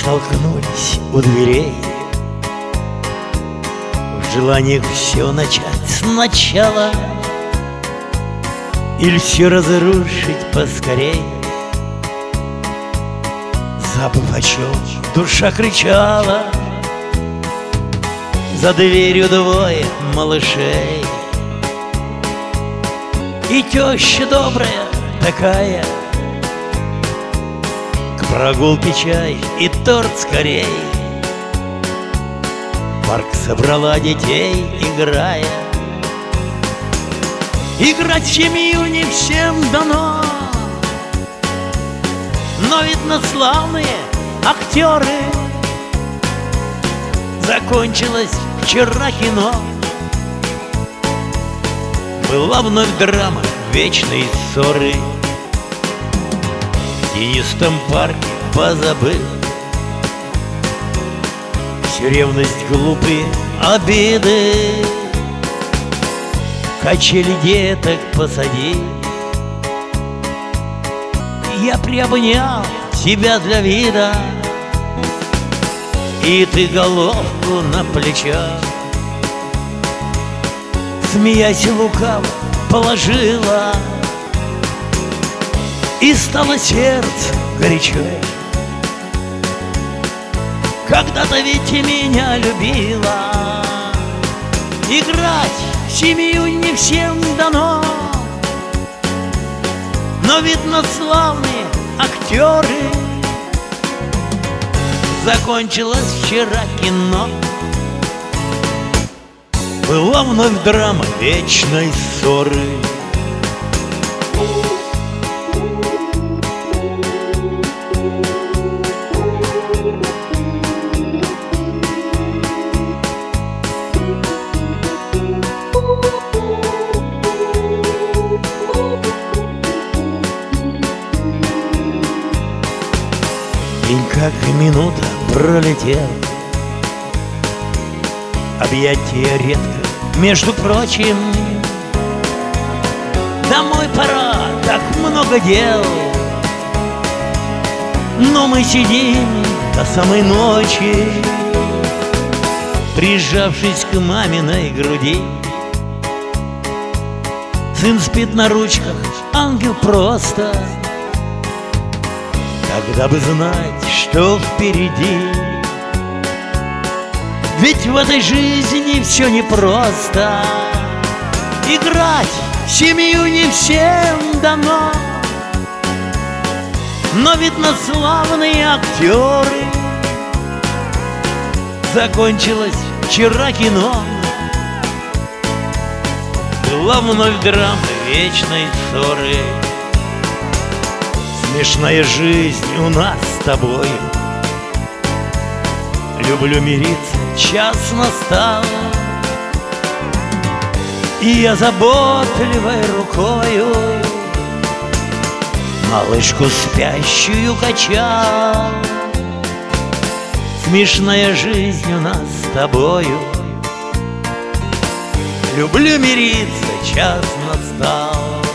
столкнулись у дверей, в желаниях все начать сначала или все разрушить поскорей. Забыв о чем душа кричала, за дверью двое малышей. И теща добрая такая, к прогулке чай и торт скорей. В парк собрала детей, играя. Играть в семью не всем дано, но видно славные актеры. Закончилось вчера кино, была вновь драма вечной ссоры. В тенистом парке позабыл всю ревность, глупые обиды. Качели деток посадил, я приобнял тебя для вида, и ты головку на плечах, смеясь лукаво, положила. И стало сердце горячо. Когда-то ведь ты меня любила. Играть в семью не всем дано, но видно славные актеры. Закончилось вчера кино, была вновь драма вечной ссоры. День как минута пролетел, объятия редко, между прочим. Домой пора, так много дел, но мы сидим до самой ночи, прижавшись к маминой груди. Сын спит на ручках, ангел просто. Когда бы знать, что впереди, ведь в этой жизни все непросто. Играть в семью не всем дано, но видно славные актеры. Закончилось вчера кино, была вновь драма вечной ссоры. Смешная жизнь у нас с тобою, люблю мириться, час настал, и я заботливой рукою малышку спящую качал. Смешная жизнь у нас с тобою, люблю мириться, час настал.